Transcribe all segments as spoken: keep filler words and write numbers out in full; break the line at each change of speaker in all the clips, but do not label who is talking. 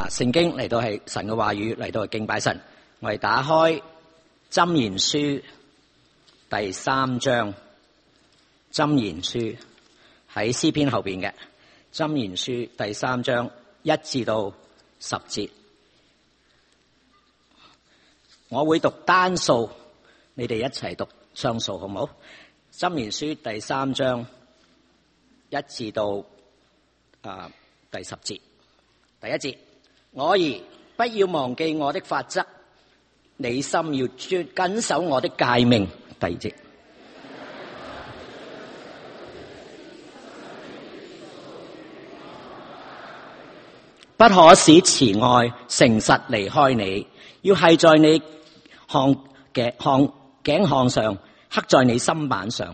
聖經嚟到係神嘅話語嚟到係敬拜神。我哋打開箴言書第三章，箴言書喺詩篇後邊嘅箴言書第三章一至到十節，我會讀單數，你哋一齊讀雙數，好唔好？箴言書第三章一至到啊第十節，第一節，我兒不要忘記我的法則，你心要專謹守我的誡命。第二節，不可使慈愛誠實離開你，要繫在你項頸項頸項上，刻在你心板上。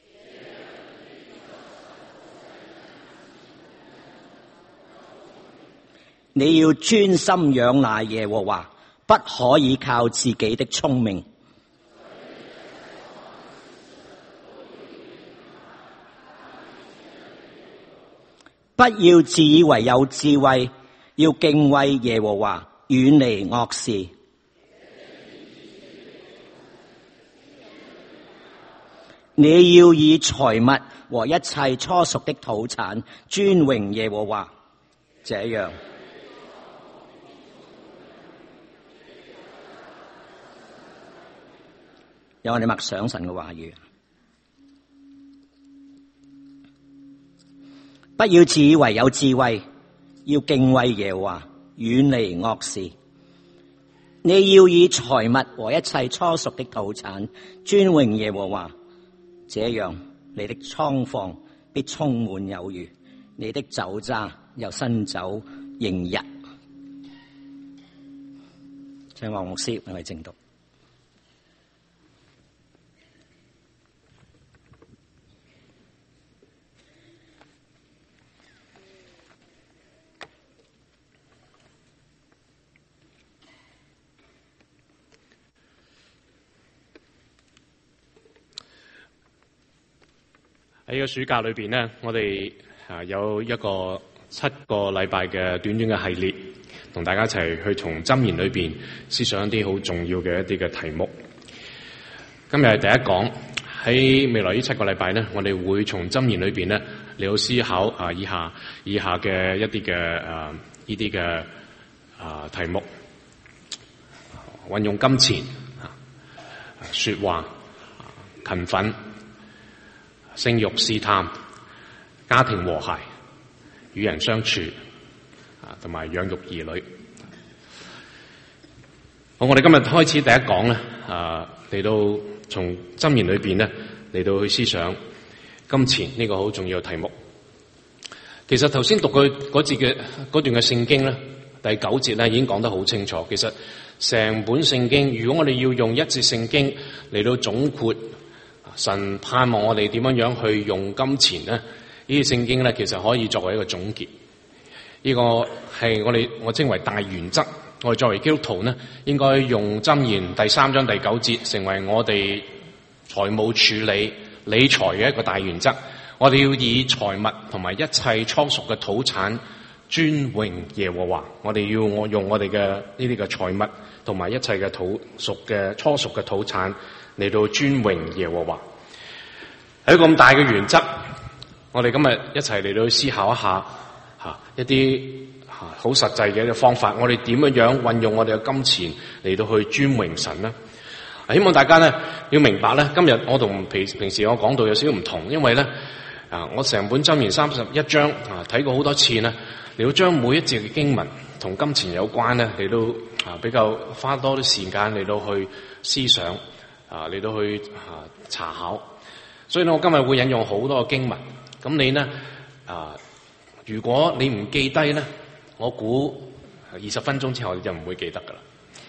你要專心仰賴耶和華，不可以靠自己的聰明。不要自以為有智慧，要敬畏耶和華，遠離惡事。你要以財物和一切初熟的土產尊榮耶和華，這樣有我哋默想神嘅話語。不要自以為有智慧，要敬畏耶和華，遠離惡事。你要以財物和一切初熟的土產尊榮耶和華，這樣你的倉房必充滿有餘，你的酒渣又新酒盈溢。請黃牧師為我哋證讀。
喺個暑假裏邊呢，我哋啊有一個七個禮拜嘅短短嘅系列，同大家一齊去從箴言裏邊思想一啲好重要嘅一啲嘅題目。今日係第一講，喺未來呢七個禮拜呢，我哋會從箴言裏邊呢嚟到思考啊以下以下嘅一啲嘅啊呢啲嘅啊題目，運用金錢啊、說話、勤奮、性慾試探、家庭和諧、與人相處啊，同埋養育兒女。好，我哋今日開始第一講咧，啊嚟到從箴言裏邊咧嚟到去思想金錢呢個好重要嘅題目。其實頭先讀佢嗰節嘅嗰段嘅聖經咧，第九節咧已經講得好清楚。其實成本聖經，如果我哋要用一節聖經嚟到總括神盼望我哋點樣樣去用金錢咧，呢啲聖經咧其實可以作為一個總結。呢個係我哋我稱為大原則。我哋作為基督徒咧，應該用箴言第三章第九節成為我哋財務處理理財嘅一個大原則。我哋要以財物同埋一切初熟嘅土產尊榮耶和華。我哋要我用我哋嘅呢啲嘅財物同埋一切嘅土熟嘅初熟嘅土產嚟到尊榮耶和華。喺咁大嘅原則，我哋今日一齊嚟到思考一下吓一啲吓好實際嘅一個方法。我哋點樣樣運用我哋嘅金錢嚟到去尊榮神呢？希望大家咧要明白咧，今日我同平平時我講到有少少唔同，因為咧啊，我成本箴言三十一章啊睇過好多次咧，嚟到將每一節嘅經文同金錢有關咧，嚟到啊比較花多啲時間嚟到去思想啊，嚟到去啊查考。所以咧，我今日會引用好多嘅經文。咁你呢啊，如果你唔記低咧，我估二十分鐘之後你就唔會記得噶啦。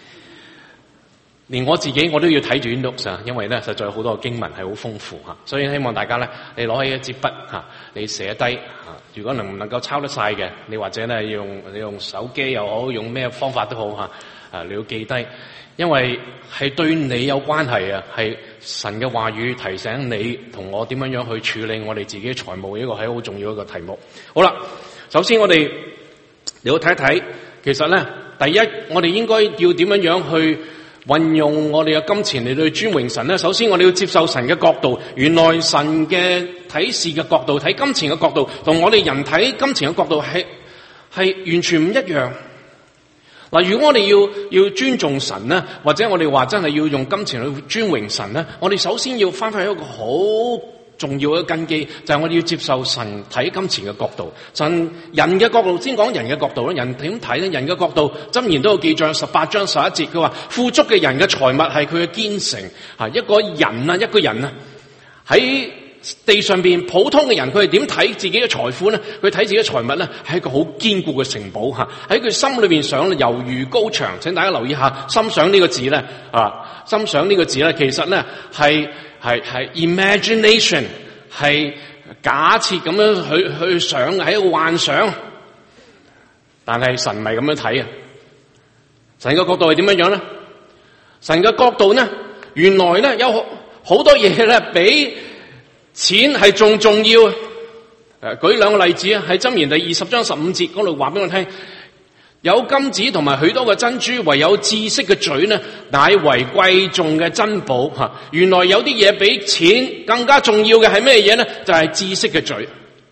連我自己我都要睇住 notes 啊，因為咧實在有好多嘅經文係好豐富吓。所以希望大家咧，你攞起一支筆吓，你寫低吓。如果能唔能夠抄得晒嘅，你或者咧用你用手機又好，用咩方法都好吓。啊，你要記低。因為係對你有關係啊，係神嘅話語提醒你同我點樣樣去處理我哋自己財務，呢個係好重要一個題目。好啦，首先我哋嚟到睇一睇其實咧，第一我哋應該要點樣樣去運用我哋嘅金錢嚟到去尊榮神咧？首先我哋要接受神嘅角度，原來神嘅睇事嘅角度，睇金錢嘅角度，同我哋人睇金錢嘅角度係係完全唔一樣。嗱，如果我哋要要尊重神咧，或者我哋話真係要用金錢去尊榮神咧，我哋首先要翻返去一個好重要嘅根基，就係我哋要接受神睇金錢嘅角度。神人嘅角度，先講人嘅角度咧，人點睇咧？人嘅角度，箴言都有記載，十八章十一節，佢話富足嘅人嘅財物係佢嘅堅城。吓，一個人啊，一個人啊，喺地上邊普通嘅人，佢係點睇自己嘅財富咧？佢睇自己嘅財物咧，係一個好堅固嘅城堡吓，喺佢心裏邊想猶如高牆。請大家留意下，心想呢個字咧，啊，心想呢個字咧，其實咧係係係 imagination， 係假設咁樣去去想，係一個幻想。但係神唔係咁樣睇啊！神嘅角度係點樣樣咧？神嘅角度咧，原來咧有好好多嘢咧比錢係仲重要。誒，舉兩個例子啊，喺箴言第二十章十五節嗰度話俾我聽，有金子同埋許多嘅珍珠，唯有知識嘅嘴呢，乃為貴重嘅珍寶吓。原來有啲嘢比錢更加重要嘅係咩嘢呢？就係知識嘅嘴。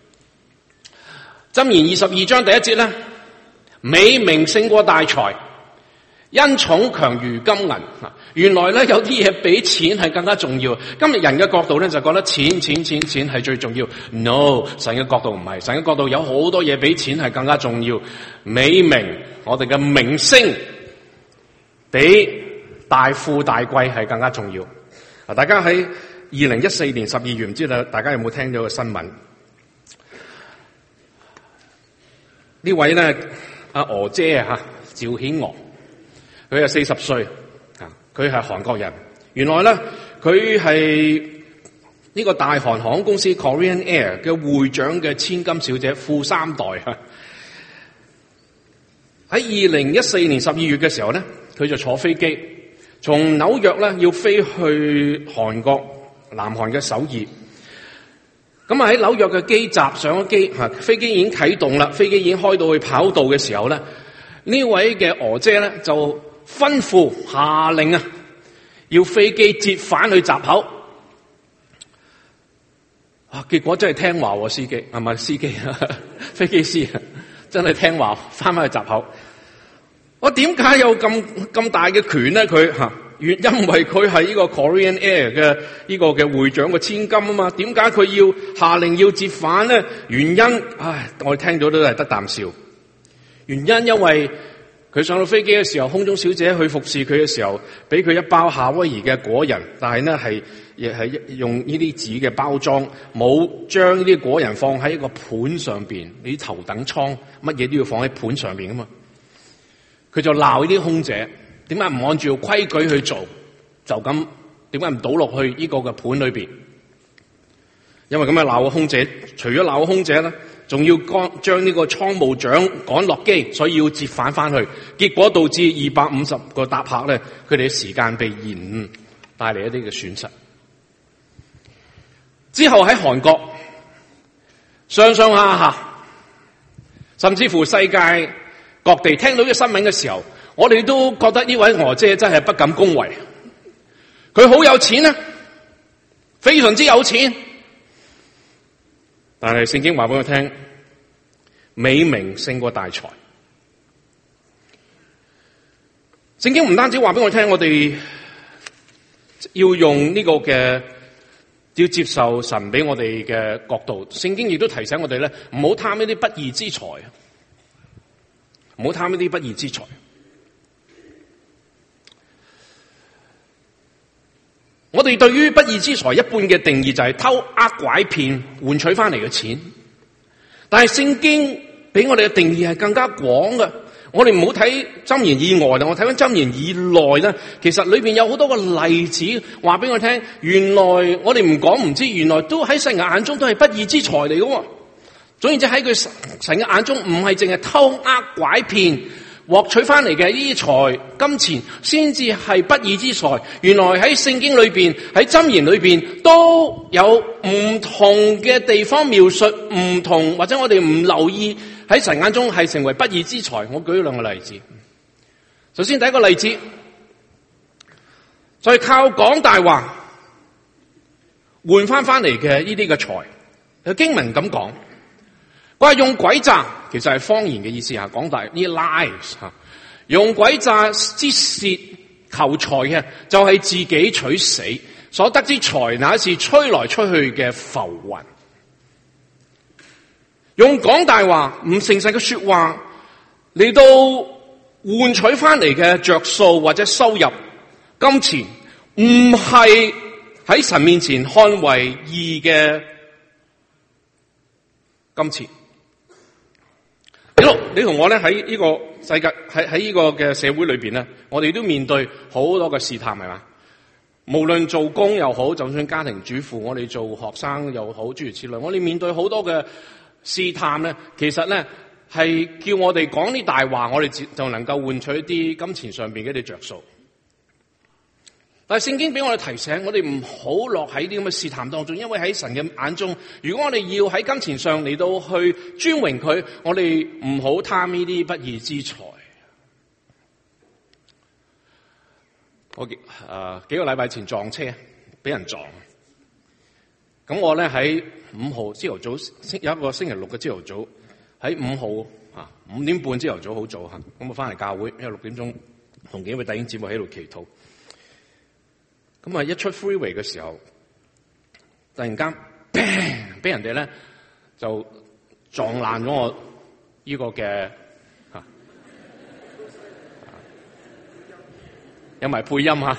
箴言二十二章第一節咧，美名勝過大財，恩寵強如金銀。原來咧有啲嘢比錢係更加重要。今日人嘅角度咧就覺得錢錢錢錢係最重要。No， 神嘅角度唔係，神嘅角度有好多嘢比錢係更加重要。美名，我哋嘅名聲比大富大貴係更加重要。啊，大家喺二零一四年十二月，唔知道大家有冇聽到個新聞？呢位咧阿娥姐啊吓，趙顯娥，佢係四十歲。佢係韓國人，原來咧佢係呢個大韓航空公司 Korean Air 嘅會長嘅千金小姐，富三代啊！喺二零一四年十二月嘅時候咧，佢就坐飛機從紐約咧要飛去韓國南韓嘅首爾。咁啊喺紐約嘅機閘上咗機，吓飛機已經啟動啦，飛機已經開到去跑道嘅時候咧，呢位嘅娥姐咧就吩咐下令啊，要飛機折返去閘口。啊，結果真係聽話喎，司機係咪司機啊？飛機師真係聽話，翻返去閘口。我點解有咁咁大嘅權咧？佢吓，原因為佢係呢個 Korean Air 嘅呢個嘅會長嘅千金啊嘛。點解佢要下令要折返咧？原因，唉，我哋聽咗都係得啖笑。原因因為佢上到飛機嘅時候，空中小姐去服侍佢嘅時候，俾佢一包夏威夷嘅果仁，但係呢係亦係用呢啲紙嘅包裝，冇將呢啲果仁放喺一個盤上邊。你啲頭等艙乜嘢都要放喺盤上邊噶嘛？佢就鬧呢啲空姐，點解唔按照規矩去做？就咁點解唔倒落去呢個嘅盤裏邊？因為咁樣鬧個空姐，除咗鬧個空姐咧，仲要將將呢個倉務長趕落機，所以要折返翻去，結果導致二百五十個搭客咧，佢哋嘅時間被延誤，帶嚟一啲嘅損失。之後喺韓國上上下下，甚至乎世界各地聽到呢個新聞嘅時候，我哋都覺得呢位娥姐真係不敢恭維。佢好有錢啊，非常之有錢。但係聖經話俾我聽，美名勝過大財。聖經唔單止話俾我聽，我哋要用呢個嘅，要接受神俾我哋嘅角度。聖經亦都提醒我哋咧，唔好貪呢啲不義之財，唔好貪呢啲不義之財。我哋對於不義之財一般嘅定義就係偷呃拐騙換取翻嚟嘅錢，但係聖經俾我哋嘅定義係更加廣嘅。我哋唔好睇箴言以外啦，我睇翻箴言以內咧，其實裏邊有好多個例子話俾我聽，原來我哋唔講唔知，原來都喺神嘅眼中都係不義之財嚟嘅。總言之喺佢神嘅眼中唔係淨係偷呃拐騙獲取翻嚟嘅呢啲財金錢先至係不義之財。原來喺聖經裏邊，喺箴言裏邊都有唔同嘅地方描述唔同，或者我哋唔留意喺神眼中係成為不義之財。我舉兩個例子。首先第一個例子，就係靠講大話換翻翻嚟嘅呢啲嘅財。有經文咁講，佢話用詭詐，其實係謊言嘅意思啊，講大呢 lies 吓，用詭詐之舌求財嘅，就係自己取死，所得之財乃是吹來吹去嘅浮雲。用講大話唔誠實嘅說話嚟到換取翻嚟嘅着數或者收入金錢，唔係喺神面前看為義嘅金錢。你咯，你同我咧喺呢個世界，喺喺呢個嘅社會裏邊咧，我哋都面對好多嘅試探，係嘛？無論做工又好，就算家庭主婦，我哋做學生又好，諸如此類，我哋面對好多嘅試探咧，其實咧係叫我哋講啲大話，我哋就能夠換取一啲金錢上邊嘅一啲着數。但係聖經俾我哋提醒，我哋唔好落喺啲咁嘅試探當中，因為喺神嘅眼中，如果我哋要喺金錢上嚟到去尊榮佢，我哋唔好貪呢啲不義之財。我誒、呃、幾個禮拜前撞車，俾人撞。咁我咧喺五號朝頭早，有一個星期六嘅朝頭早，喺五號啊五點半朝頭早好早吓，咁我翻嚟教會，因為六點鐘同幾位弟兄姊妹喺度祈禱。咁啊，一出 freeway 嘅時候，突然間俾人哋咧就撞爛咗我呢個嘅吓、啊，有埋配音吓。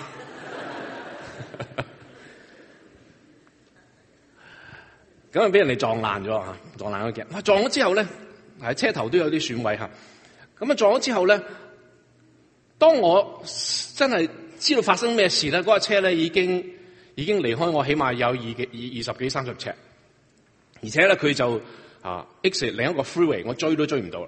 咁啊，俾人哋撞爛咗吓，撞爛咗嘅。哇！撞咗之後咧，係車頭都有啲損毀吓。咁啊，撞咗之後咧，當我真係知道發生咩事咧，嗰架車咧已經已經離開我，起碼有二幾二二十幾三十尺，而且咧佢就啊 exit 另一個 freeway， 我追都追唔到啦。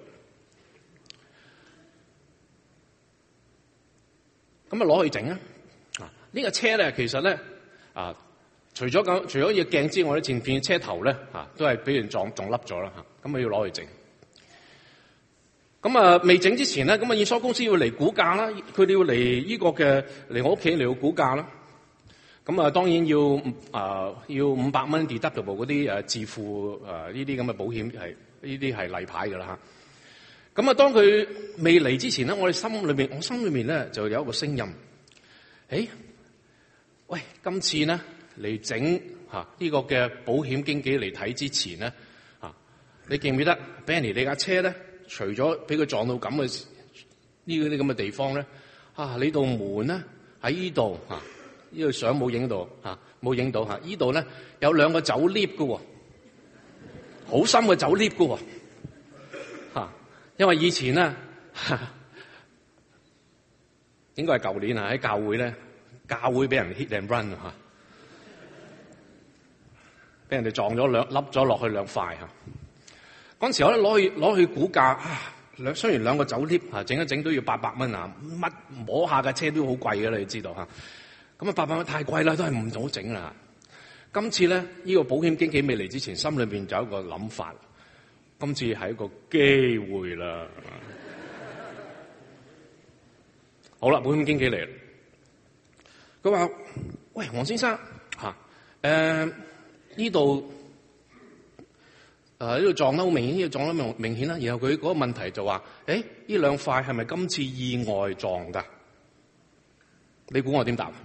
咁啊攞去整啊！啊呢個車咧其實咧啊，除咗咁除咗要鏡之外咧，前邊車頭咧啊都係俾人撞撞凹咗啦吓，咁啊要攞去整。咁啊，未整之前咧，咁啊，驗收公司要嚟估價啦，佢哋要嚟呢個嘅嚟我屋企嚟到估價啦。咁啊，當然要啊、呃、要五百蚊 deductible 嗰啲誒自付誒呢啲咁嘅保險係呢啲係例牌噶啦吓。咁啊，當佢未嚟之前咧，我哋心裏面我心裏面咧就有一個聲音，誒，喂，今次咧嚟整吓呢個嘅保險經紀嚟睇之前咧，啊，你記唔記得 Benny 你架車咧？除咗俾佢撞到咁嘅呢啲咁嘅地方咧，啊，你道門咧喺呢度啊，呢度相冇影到啊，冇影到吓，呢度咧有兩個走 lift 嘅，好深嘅走 lift 嘅，吓，因為以前咧，應該係舊年啊，喺教會咧，教會俾人 hit and run 吓，俾人哋撞咗兩凹咗落去兩塊吓。嗰陣時我咧攞去攞去估價啊，兩雖然兩個走 lift 啊，整一整都要八百蚊啊，乜摸下架車都好貴嘅啦，你知道吓。咁啊，八百蚊太貴啦，都係唔好整啦。今次咧，呢個保險經紀未嚟之前，心裏邊就有一個諗法，今次係一個機會啦。好啦，保險經紀嚟啦，佢話：喂，黃先生吓，誒呢度。誒呢度撞得好明顯，呢度撞得明明顯啦。然後佢嗰個問題就話：誒呢兩塊係咪今次意外撞㗎？你估我點答？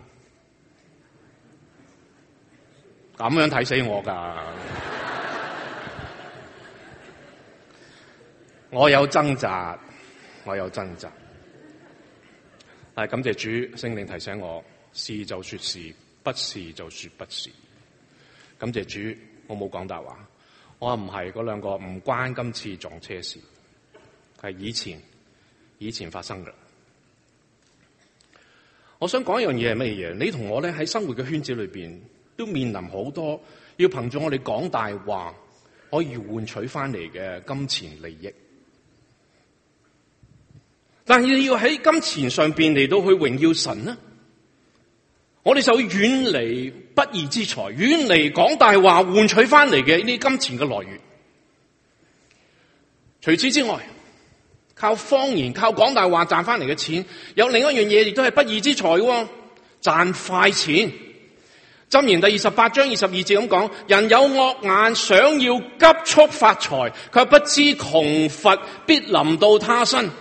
咁樣睇死我㗎！我有掙扎，我有掙扎。係感謝主聖靈提醒我，是就說是，不是就說不是。感謝主，我冇講大話。我話唔係嗰兩個唔關今次撞車事，係以前以前發生嘅。我想講一樣嘢係乜嘢？你同我咧喺生活嘅圈子裏邊都面臨好多要憑住我哋講大話可以換取翻嚟嘅金錢利益，但係你要喺金錢上邊嚟到去榮耀神呢？我哋就要遠離不義之財，遠離講大話換取翻嚟嘅呢啲金錢嘅來源。 除此之外，靠謊言、靠講大話賺翻嚟嘅錢，有另一樣嘢亦都係不義之財嘅，賺快錢。箴言第二十八章二十二節咁講：人有惡眼，想要急速發財，卻不知窮乏必臨到他身。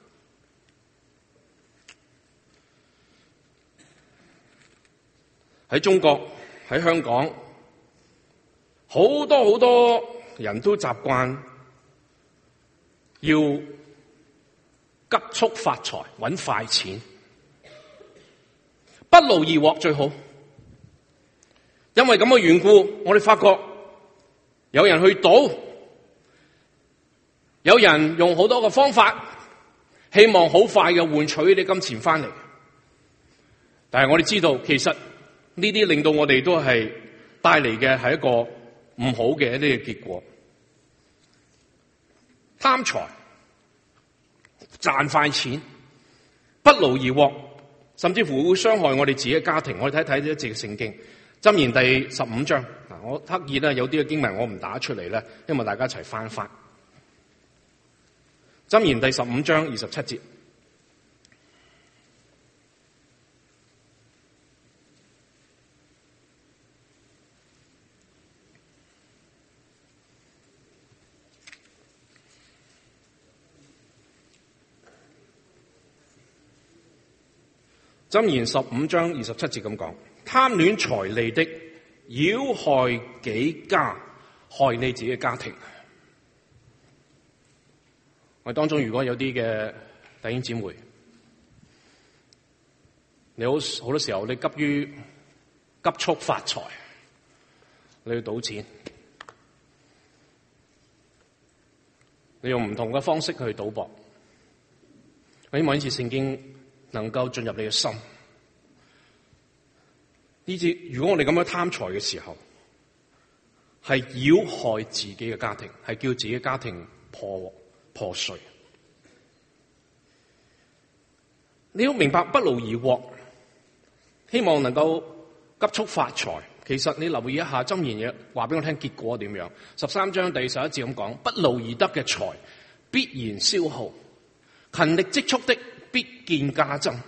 喺中國，喺香港，好多好多人都習慣要急速發財，搵快錢，不勞而獲最好。因為咁嘅緣故，我哋發覺有人去賭，有人用好多嘅方法，希望好快嘅換取呢啲金錢翻嚟。但係我哋知道，其實呢啲令到我哋都係帶嚟嘅係一個唔好嘅一啲嘅結果。貪財、賺快錢、不勞而獲，甚至乎會傷害我哋自己嘅家庭。我哋睇睇呢一節嘅聖經。箴言第十五章，嗱，我刻意咧有啲嘅經文我唔打出嚟咧，因為大家一齊翻翻。箴言第十五章二十七節，箴言十五章二十七節咁講。貪戀財利的，擾害己家，害你自己嘅家庭。我哋當中如果有啲嘅弟兄姊妹，你好好多時候你急於急速發財，你要賭錢，你用唔同嘅方式去賭博。我希望呢次聖經能夠進入你嘅心。呢次如果我哋咁樣貪財嘅時候，係擾害自己嘅家庭，係叫自己嘅家庭破破碎。你要明白不勞而獲，希望能夠急速發財。其實你留意一下箴言嘢，話俾我聽結果點樣。十三章第十一節咁講：不勞而得嘅財必然消耗，勤力積蓄的必見加增。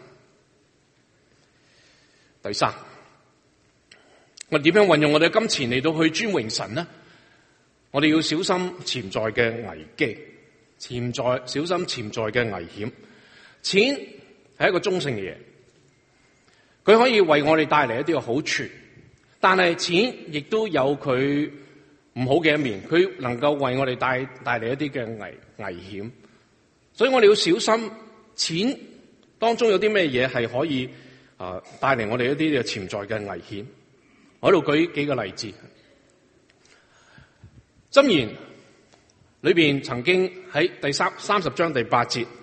第三，我哋點樣運用我哋嘅金錢嚟到去尊榮神呢？我哋要小心潛在嘅危機，潛在小心潛在嘅危險。錢係一個中性嘅嘢，佢可以為我哋帶嚟一啲嘅好處，但係錢亦都有佢唔好嘅一面，佢能夠為我哋帶帶嚟一啲嘅危危險。所以我哋要小心錢當中有啲咩嘢係可以啊帶嚟我哋一啲嘅潛在嘅危險。我喺度舉幾個例子。箴言裏邊曾經喺第三三十章第八節，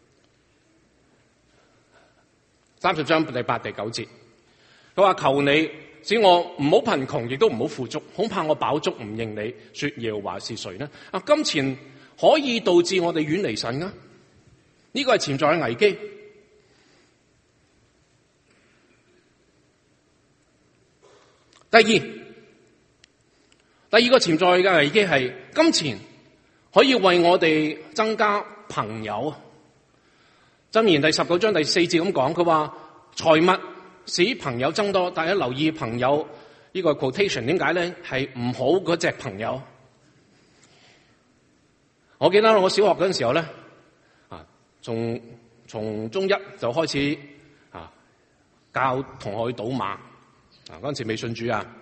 三十章第八第九節，佢話：求你使我唔好貧窮，亦都唔好富足，恐怕我飽足唔認你，說耶和華是誰呢？啊，金錢可以導致我哋遠離神啊！呢個係潛在嘅危機。第二，第二個潛在嘅危機係金錢可以為我哋增加朋友。箴言第十九章第四節咁講，佢話財物使朋友增多，大家留意朋友呢個 quotation 點解咧？係唔好嗰隻朋友。我記得我小學嗰陣時候咧，啊，從從中一就開始啊教同學去賭馬。啊！嗰陣時未信主啊，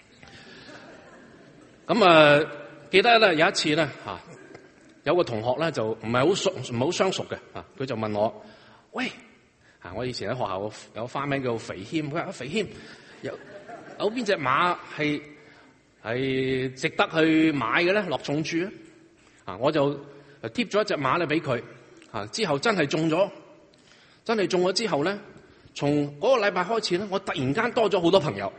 咁啊記得咧有一次咧嚇，有個同學咧就唔係好熟，唔係好相熟嘅啊，佢就問我：喂，啊我以前喺學校有花名叫肥謙，佢話肥謙有有邊隻馬係係值得去買嘅咧？落重注啊！啊，我就貼咗一隻馬咧俾佢啊，之後真係中咗，真係中咗之後咧。從嗰個禮拜開始咧，我突然間多咗好多朋友。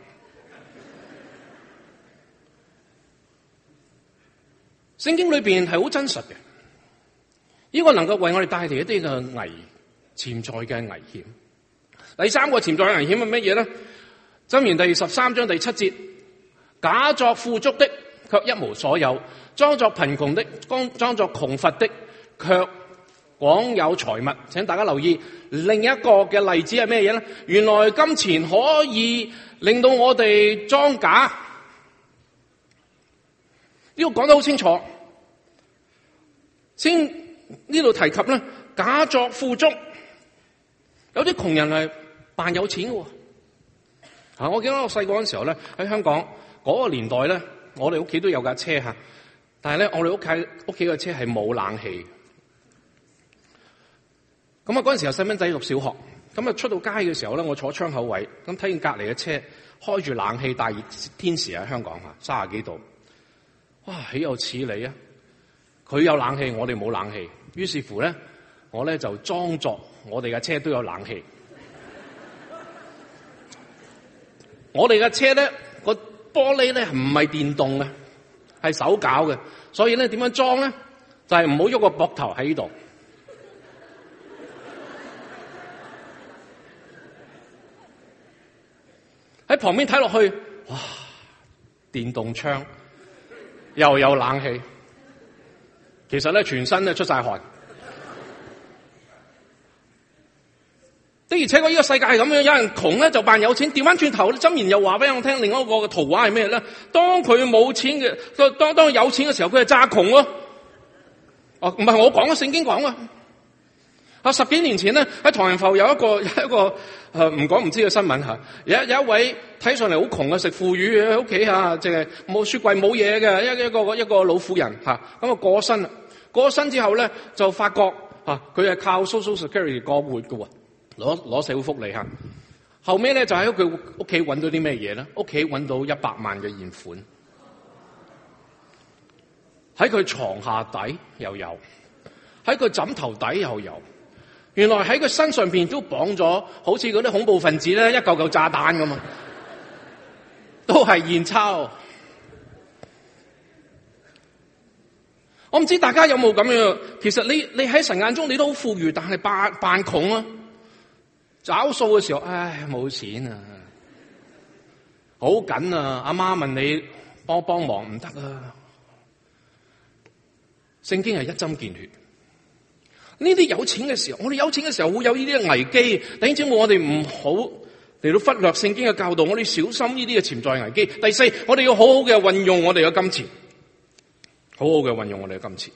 聖經裏邊係好真實嘅，呢個能夠為我哋帶嚟一啲嘅危潛在嘅危險。第三個潛在嘅危險係乜嘢咧？箴言第十三章第七節：假作富足的，卻一無所有； 裝作貧窮的，裝裝作窮乏的，卻廣有財物。請大家留意另一個嘅例子係咩嘢咧？原來金錢可以令到我哋裝假，呢個講得好清楚。先呢度提及咧，假作富足，有啲窮人係扮有錢嘅。啊，我記得我細個嗰陣時候咧，喺香港嗰個年代咧，我哋屋企都有架車吓，但係咧我哋屋企屋企嘅車係冇冷氣。咁啊嗰陣時候細蚊仔讀小學，咁啊出到街嘅時候咧，我坐窗口位，咁睇見隔籬嘅車開住冷氣，大熱天時喺香港吓，三十幾度，哇，豈有此理啊！佢有冷氣，我哋冇冷氣，於是乎咧，我咧就裝作我哋嘅車都有冷氣。我哋嘅車咧個玻璃咧唔係電動嘅，係手搞嘅，所以咧點樣裝咧？就係唔好喐個膊頭喺呢度。喺旁邊睇落去，哇！電動窗又有冷氣，其實咧全身咧出晒汗。的而且確呢個世界係咁樣，有人窮咧就扮有錢，調翻轉頭，箴言又話俾我聽，另一個嘅圖畫係咩咧？當佢冇錢嘅，當當佢有錢嘅時候，佢係詐窮咯。哦，唔係我講嘅，聖經講啊。啊，十幾年前咧喺唐人埠有一個有一個誒唔講唔知嘅新聞嚇，有有一位睇上嚟好窮嘅食腐乳喺屋企嚇，淨係冇雪櫃冇嘢嘅一一個一個老婦人嚇，咁啊過咗身啦，過咗身之後咧就發覺嚇佢係靠 Social Security 過活嘅喎。攞攞社會福利嚇，後尾咧就喺佢屋企揾到啲咩嘢咧？屋企揾到一百萬嘅現款，喺佢床下底又有，喺佢枕頭底又有，原來喺佢身上邊都綁咗，好似嗰啲恐怖分子咧一嚿嚿炸彈咁啊，都係現鈔。我唔知大家有冇咁樣？其實你你喺神眼中你都好富裕，但係扮扮窮啊！找數嘅時候，唉，冇錢啊，好緊啊！阿媽問你幫幫忙唔得啊！聖經係一針見血。呢啲有錢嘅時候，我哋有錢嘅時候會有呢啲危機。弟兄姊妹，我哋唔好嚟到忽略聖經嘅教導，我哋小心呢啲嘅潛在危機。第四，我哋要好好嘅運用我哋嘅金錢，好好嘅運用我哋嘅金錢。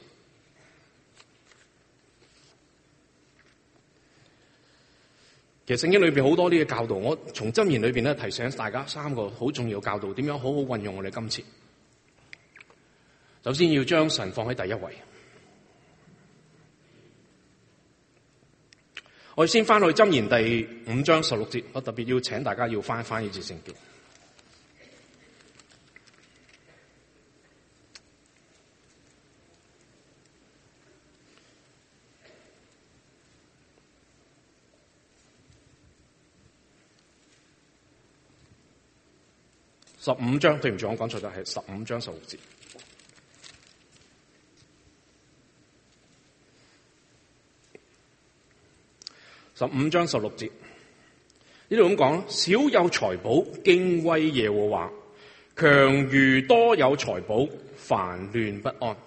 其實聖經裏邊好多啲嘅教導，我從箴言裏邊咧提醒大家三個好重要嘅教導，點樣好好運用我哋金錢。首先要將神放喺第一位。我哋先翻去箴言第五章十六節，我特別要請大家要翻翻呢節聖經。十五章，對唔住，我講錯咗，係十五章十六節。十五章十六節，呢度咁講，少有財寶，敬畏耶和華，強如多有財寶，煩亂不安。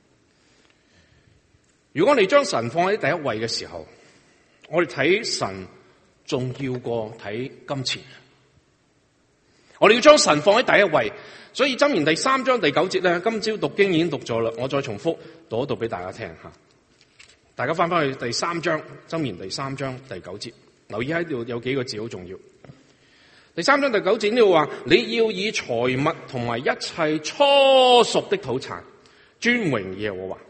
如果你將神放喺第一位嘅時候，我哋睇神重要過睇金錢。我哋要將神放喺第一位，所以箴言第三章第九節咧，今朝讀經已經讀咗啦，我再重複讀一讀俾大家聽吓。大家翻翻去第三章，箴言第三章第九節，留意喺度有幾個字好重要。第三章第九節呢度話，你要以財物同埋一切初熟的土產尊榮耶和華。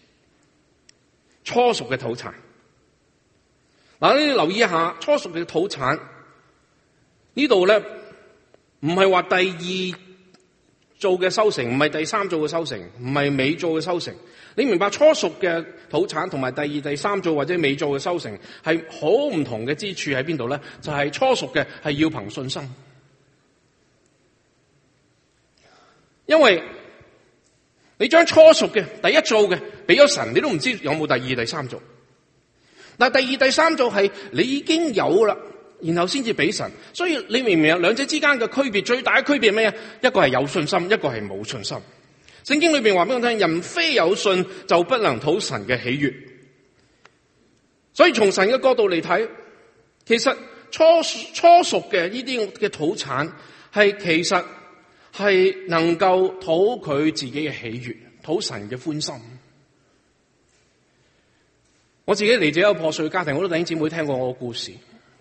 初熟嘅土產，嗱，你留意一下初熟嘅土產呢度咧。唔係話第二做嘅收成，唔係第三做嘅收成，唔係尾做嘅收成。你明白初熟嘅土產同埋第二、第三做或者尾做嘅收成係好唔同嘅之處喺邊度咧？就係、是、初熟嘅係要憑信心，因為你將初熟嘅第一做嘅俾咗神，你都唔知有冇第二、第三做。但係第二、第三做係你已經有啦。然後先至俾神，所以你明唔明啊？兩者之間嘅區別，最大嘅區別係咩啊？一個係有信心，一個係冇信心。 聖經裏邊話俾我聽，人非有信就不能討神嘅喜悅。所以從神嘅角度嚟睇，其實初初熟嘅呢啲嘅土產係其實係能夠討佢自己嘅喜悅，討神嘅歡心。我自己嚟自一個破碎嘅家庭，好多弟兄姊妹聽過我嘅故事。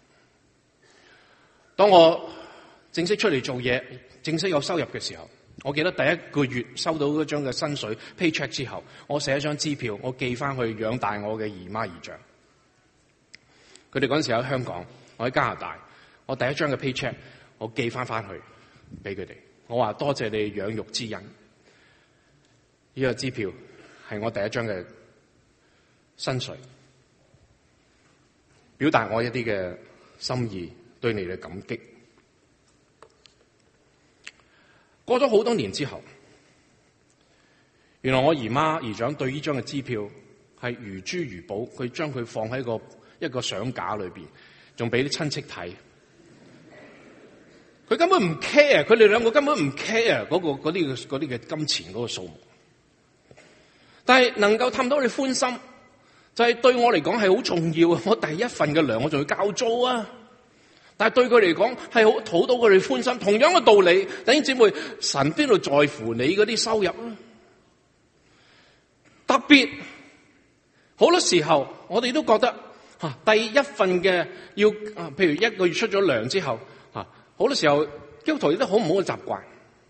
當我正式出嚟做嘢，正式有收入嘅時候，我記得第一個月收到嗰張嘅薪水 paycheck 之後，我寫一張支票，我寄翻去養大我嘅姨媽姨丈。佢哋嗰陣時喺香港，我喺加拿大，我第一張嘅 paycheck 我寄翻翻去俾佢哋，我話多謝你養育之恩。呢個支票係我第一張嘅薪水，表達我一啲嘅心意，對你嘅感激。過咗好多年之後，原來我姨媽姨丈對呢張嘅支票係如珠如寶，佢將佢放喺個一個相架裏邊，仲俾啲親戚睇。佢根本唔 care， 佢哋兩個根本唔 care 嗰個嗰啲嗰啲嘅金錢嗰個數目。但係能夠氹到你歡心，就係對我嚟講係好重要啊！我第一份嘅糧我仲要交租啊！但係對佢嚟講係好討到佢哋歡心。同樣嘅道理，弟兄姊妹，神邊度在乎你嗰啲收入啊？特別好多時候，我哋都覺得吓、啊、第一份嘅要啊，譬如一個月出咗糧之後，吓、啊、好多時候基督徒亦都好唔好嘅習慣。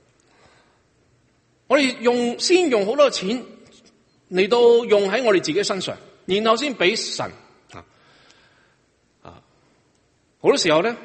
我哋用先用好多錢嚟到用喺我哋自己身上，然後先俾神。好多時候咧，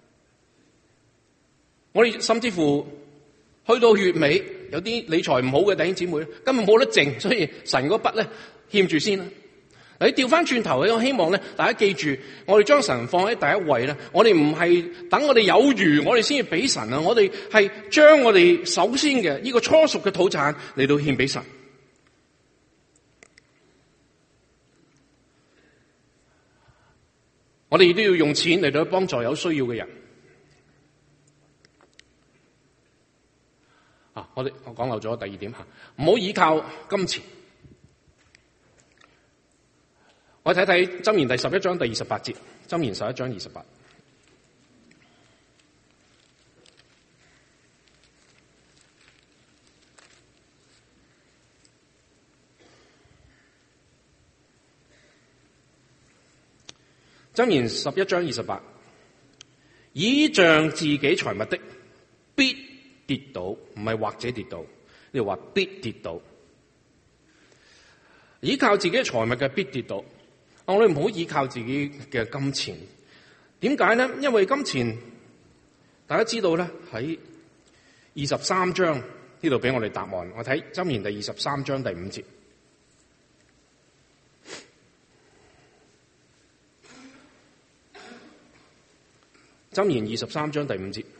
我哋甚至乎去到月尾，有啲理財唔好嘅弟兄姊妹根本冇得剩，所以神嗰筆咧欠住先啦。你調翻轉頭，我希望咧大家記住，我哋將神放喺第一位咧，我哋唔係等我哋有餘，我哋先至俾神啊！我哋係將我哋首先嘅呢個初熟嘅土產嚟到獻俾神。我哋亦都要用錢嚟到幫助有需要嘅人。啊，我哋我講漏咗第二點吓，唔好依靠金錢。我睇睇箴言第十一章第二十八節，箴言十一章二十八。箴言十一章二十八，倚仗自己財物的必跌倒，唔係或者跌倒，你話必跌倒。倚靠自己財物嘅必跌倒，我哋唔好依靠自己嘅金錢。點解呢？因為金錢大家知道咧，喺二十三章呢度俾我哋答案。我睇箴言第二十三章第五節。箴言二十三章第五節，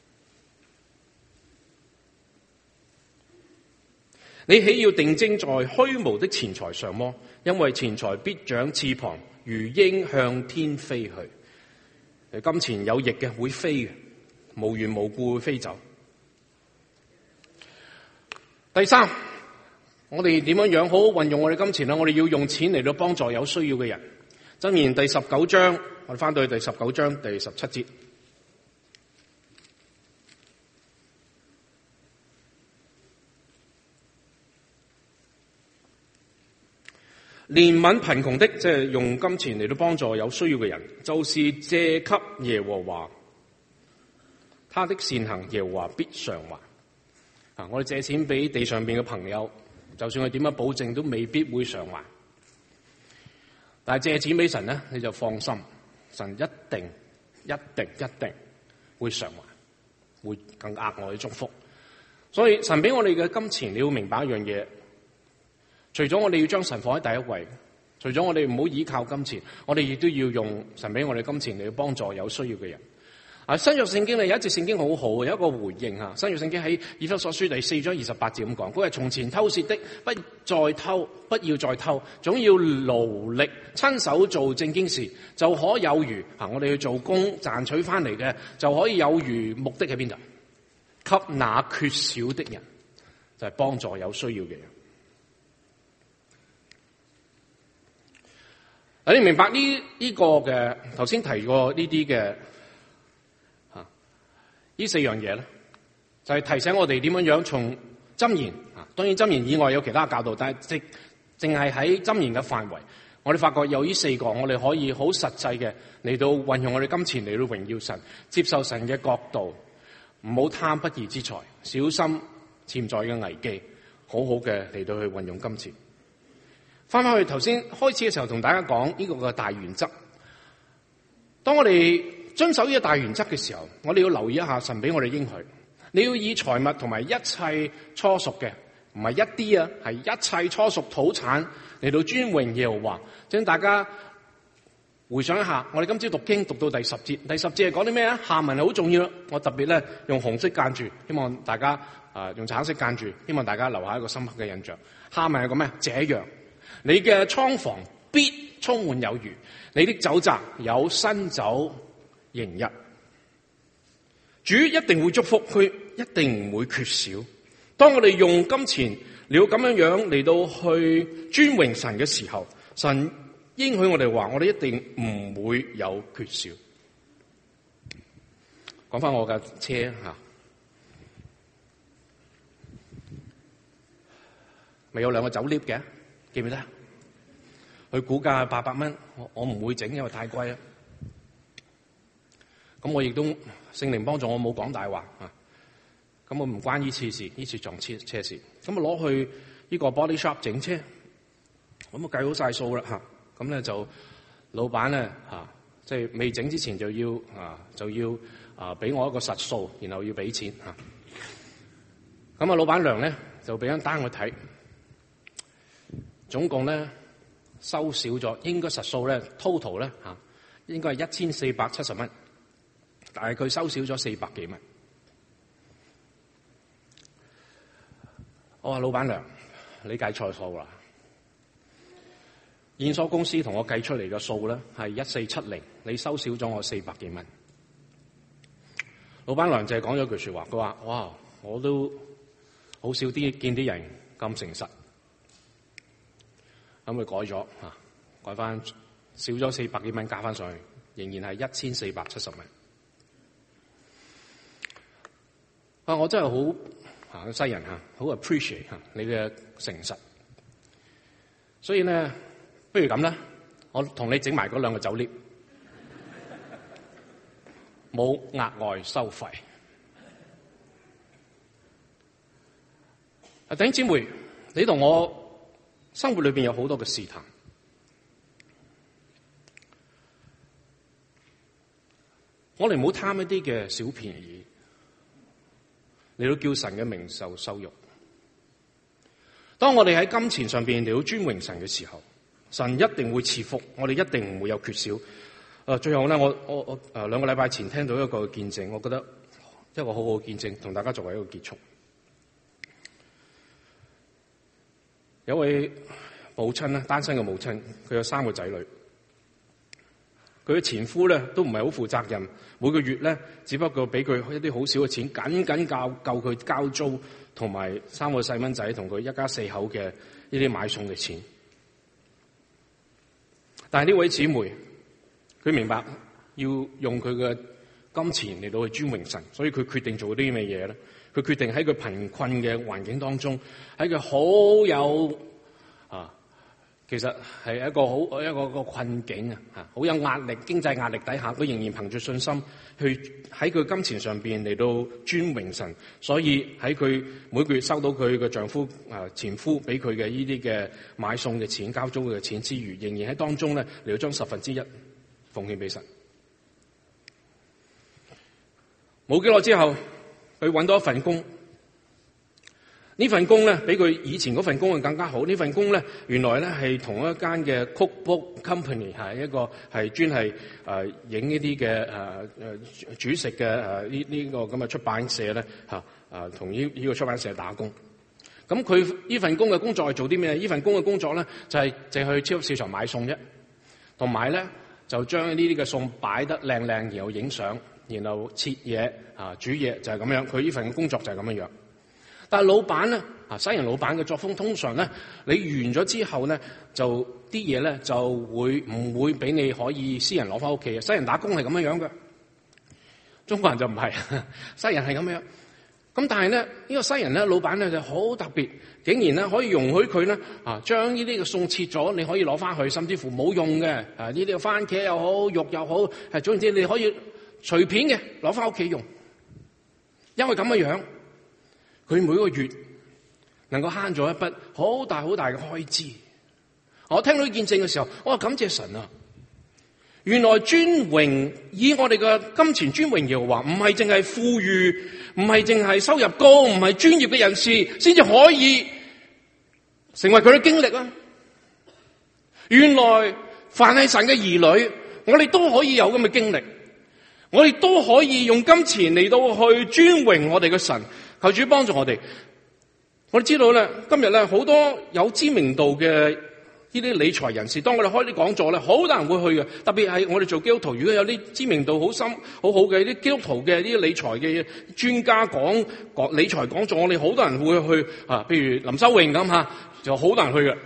你豈要定睛在虛無的錢財上麼？因為錢財必長翅膀，如鷹向天飛去。金錢有翼嘅，會飛嘅，無緣無故會飛走。第三，我哋點樣樣好好運用我哋金錢呢？我哋要用錢嚟到幫助有需要嘅人。箴言第十九章，我哋翻到去第十九章第十七節。憐憫貧窮的，即係用金錢嚟到幫助有需要嘅人，就是借給耶和華，他的善行耶和華必償還。啊，我哋借錢俾地上邊嘅朋友，就算佢點樣保證，都未必會償還。但係借錢俾神咧，你就放心，神一定、一定、一定會償還，會更額外嘅祝福。所以神俾我哋嘅金錢，你要明白一樣嘢。除咗我哋要將神放喺第一位，除咗我哋唔好依靠金錢，我哋亦都要用神俾我哋金錢嚟幫助有需要嘅人。啊，新約聖經咧有一節聖經好好，有一個回應吓。新約聖經喺以弗所書第四章二十八節咁講，佢係從前偷竊的，不再偷，不要再偷，總要勞力親手做正經事，就可有餘。啊，我哋去做工賺取翻嚟嘅，就可以有餘。目的喺邊度？給那缺少的人。 就係幫助有需要嘅人。你明白呢呢個嘅頭先提過呢啲嘅嚇呢四樣嘢咧，就係提醒我哋點樣樣從箴言啊，當然箴言以外有其他教導，但係即淨係喺箴言嘅範圍，我哋發覺有呢四個，我哋可以好實際嘅嚟到運用我哋金錢嚟到榮耀神，接受神嘅角度，唔好貪不義之財，小心潛在嘅危機，好好嘅嚟到去運用金錢。翻返去頭先開始嘅時候，同大家講呢個嘅大原則。當我哋遵守呢個大原則嘅時候，我哋要留意一下神俾我哋應許。你要以財物同埋一切初熟嘅，唔係一啲啊，係一切初熟土產嚟到尊榮耶和華。請大家回想一下，我哋今朝讀經讀到第十節，第十節係講啲咩啊？下文係好重要，我特別咧用紅色間住，希望大家啊、呃、用橙色間住，希望大家留下一個深刻嘅印象。下文係講咩？這樣。你嘅倉房必充滿有餘，你的酒鍘有新酒盈溢。主一定會祝福，佢一定唔會缺少。當我哋用金錢嚟到咁樣樣嚟到去尊榮神嘅時候，神應許我哋話，我哋一定唔會有缺少。講翻我嘅車吓，咪有兩個酒 lift 嘅，記唔記得？佢估價八百蚊，我我唔會整，因為太貴啦。咁我亦都聖靈幫助我冇講大話啊！咁我唔關呢次事，呢次撞車車事。咁啊攞去呢個 body shop 整車，咁啊計好晒數啦嚇。咁咧就老闆咧嚇，即係未整之前就要啊就要啊俾我一個實數，然後要俾錢嚇。咁啊老闆娘咧就俾張單我睇，總共咧收少咗，應該實數咧 total 咧嚇應該係一千四百七十蚊，但係佢收少咗四百幾蚊。我話老闆娘，你計錯數啦！驗收公司同我計出嚟嘅數咧係一四七零，你收少咗我四百幾蚊。老闆娘就係講咗句說話，佢話：哇，我都好少啲見啲人咁誠實。咁佢改咗嚇，改翻少咗四百幾蚊，加翻上去，仍然係一千四百七十蚊。啊，我真係好嚇西人嚇，好 appreciate 嚇你嘅誠實。所以咧，不如咁啦，我同你整埋嗰兩個酒 lift，冇額外收費。啊，弟兄姊妹，你同我生活裏邊有好多嘅試探，我哋唔好貪一啲嘅小便宜，嚟到叫神嘅名受羞辱。當我哋喺金錢上邊嚟到尊榮神嘅時候，神一定會賜福，我哋一定唔會有缺少。誒，最後咧，我我我誒兩個禮拜前聽到一個見證，我覺得一個好好嘅見證，同大家作為一個結束。有位母親咧，單身嘅母親，佢有三個仔女，佢嘅前夫咧都唔係好負責任，每個月咧只不過俾佢一啲好少嘅錢，僅僅夠夠佢交租同埋三個細蚊仔同佢一家四口嘅呢啲買餸嘅錢。但係呢位姊妹，佢明白要用佢嘅金錢嚟到去尊榮神，所以佢決定做啲咩嘢咧？佢決定喺佢貧困嘅環境當中，喺佢好有啊，其實係一個好一個一個困境啊，嚇，好有壓力，經濟壓力底下，佢仍然憑住信心去喺佢金錢上邊嚟到尊榮神。所以喺佢每個月收到佢嘅丈夫啊前夫俾佢嘅呢啲嘅買餸嘅錢、交租嘅錢之餘，仍然喺當中咧嚟到將十分之一奉獻俾神。冇幾耐之後，佢揾到一份工，呢份工咧比佢以前嗰份工更加好。呢份工咧原來咧係同一間嘅 cookbook company， 係一個係專係誒影呢啲嘅誒誒煮食嘅誒呢呢個咁嘅出版社咧嚇誒同呢呢個出版社打工。咁佢呢份工嘅工作係做啲咩？呢份工嘅工作咧就係淨係去超級市場買餸啫，同埋咧就將呢啲嘅餸擺得靚靚，然後影相，然後切嘢啊煮嘢，就係咁樣。佢呢份工作就係咁樣樣。 但係老闆咧，啊西人老闆嘅作風通常咧，你完咗之後咧，就啲嘢咧就會唔會俾你可以私人攞翻屋企嘅。西人打工係咁樣樣嘅，中國人就唔係，西人係咁樣。咁但係咧，呢、呢個西人咧，老闆咧就好特別，竟然咧可以容許佢咧啊，將呢啲嘅餸切咗，你可以攞翻去，甚至乎冇用嘅啊，呢啲嘅番茄又好，肉又好，係總之你可以隨便嘅攞翻屋企用。因為咁嘅樣，佢每個月能夠慳咗一筆好大好大嘅開支。我聽到呢見證嘅時候，我話感謝神啊！原來尊榮以我哋嘅金錢尊榮耶和華，唔係淨係富裕，唔係淨係收入高，唔係專業嘅人士先至可以成為佢嘅經歷啊！原來凡係神嘅兒女，我哋都可以有咁嘅經歷，我哋都可以用金錢嚟到去尊榮我哋嘅神。求主幫助我哋。我哋知道咧，今日咧好多有知名度嘅呢啲理財人士，當我哋開啲講座咧，好多人會去嘅。特別係我哋做基督徒，如果有啲知名度好深、好好嘅啲基督徒嘅呢啲理財嘅專家講講理財講座，我哋好多人會去啊。譬如林修榮咁吓，就好多人去嘅。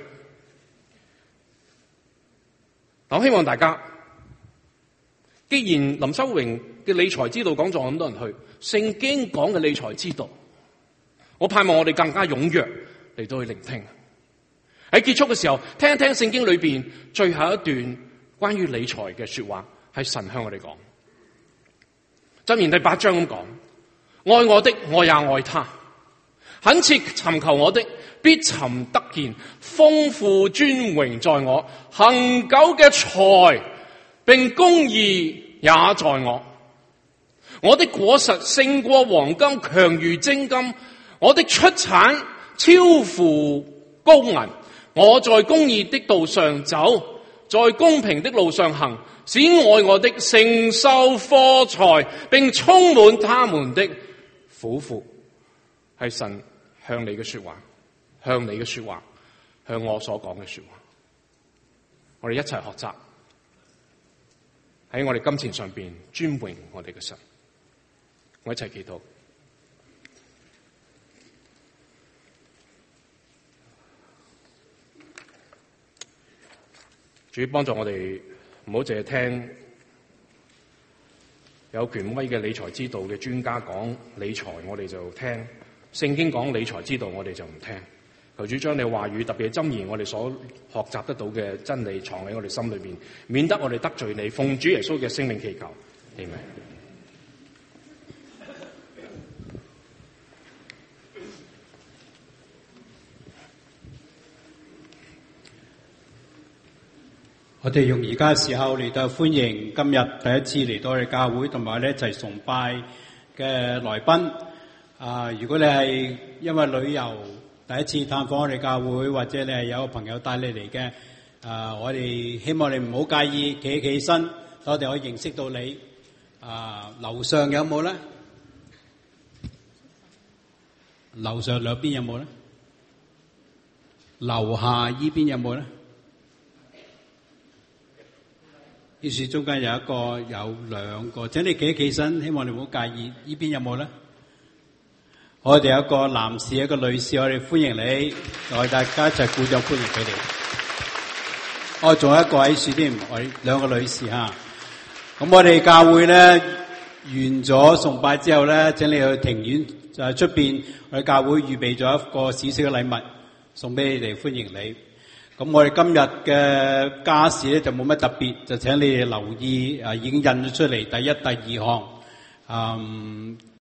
我希望大家，既然林修榮嘅理財之道講座咁多人去，聖經講嘅理財之道，我盼望我哋更加踴躍嚟到去聆聽。喺結束嘅時候，聽一聽聖經裏邊最後一段關於理財嘅說話，係神向我哋講。箴言第八章咁講：愛我的，我也愛他；懇切尋求我的，必尋得見。豐富尊榮在我，恒久嘅財並公義也在我。我的果實勝過黃金，強如精金。我的出產超乎高銀。我在公義的道上走，在公平的路上行，使愛我的承受貨財，並充滿他們的府庫。係神向你嘅說話，向你嘅說話，向我所講嘅說話。我哋一齊學習喺我哋金錢上邊尊榮我哋嘅神。我一齊祈禱。主幫助我哋唔好淨係聽有權威嘅理財之道嘅專家講理財，我哋就聽；聖經講理財之道，我哋就唔聽。求主將你話語，特別係箴言，我哋所學習得到嘅真理藏喺我哋心裏邊，免得我哋得罪你。奉主耶穌嘅聖名祈求，阿們。
我哋用而家嘅時候嚟到歡迎今日第一次嚟到我哋教會同埋咧一齊崇拜嘅來賓。啊，如果你係因為旅遊第一次探訪我哋教會，或者你係有個朋友帶你嚟嘅，啊，我哋希望你唔好介意，企起起身，我哋可以認識到你。啊，樓上有冇咧？樓上兩邊有冇咧？樓下依邊有冇咧？於是中間有一個，有兩個，請你企起身，希望你唔好介意。呢邊有冇咧？我哋有一個男士，一個女士，我哋歡迎你，我哋大家一齊鼓掌歡迎佢哋。哦，仲有一個喺樹添，我哋兩個女士吓。咁我哋教會咧完咗崇拜之後咧，請你去庭院就係出邊，我哋教會預備咗一個小小嘅禮物送俾你哋，歡迎你。咁我哋今日嘅家事咧就冇乜特別，就請你哋留意啊，已經印咗出嚟第一、第二項，嗯。